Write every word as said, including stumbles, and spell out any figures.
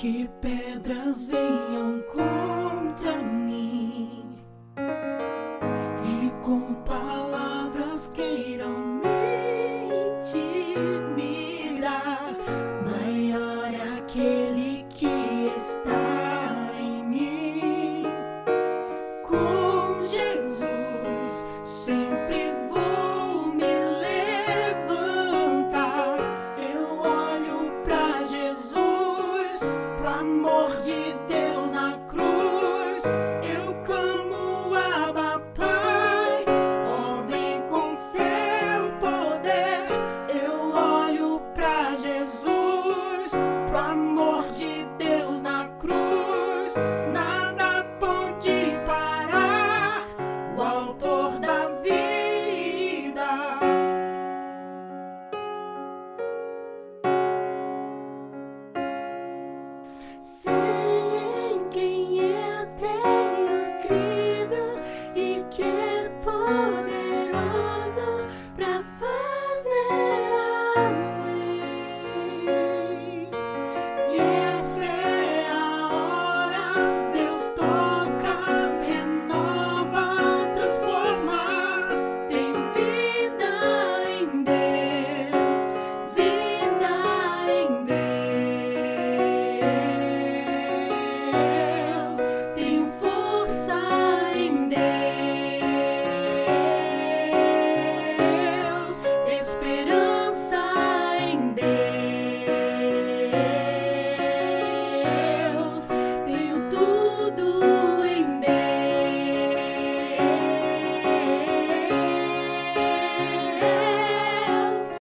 que pedras venham contra mim e com palavras queiram me intimidar, maior é aquele que está em mim. Com Jesus sempre vou me levantar. Eu olho pra Jesus, pro amor de Deus na cruz. Eu clamo, Abba, Pai, ó, vem com seu poder. Eu olho pra Jesus, pro amor de Deus na cruz. Nada pode parar o autor da vida. Se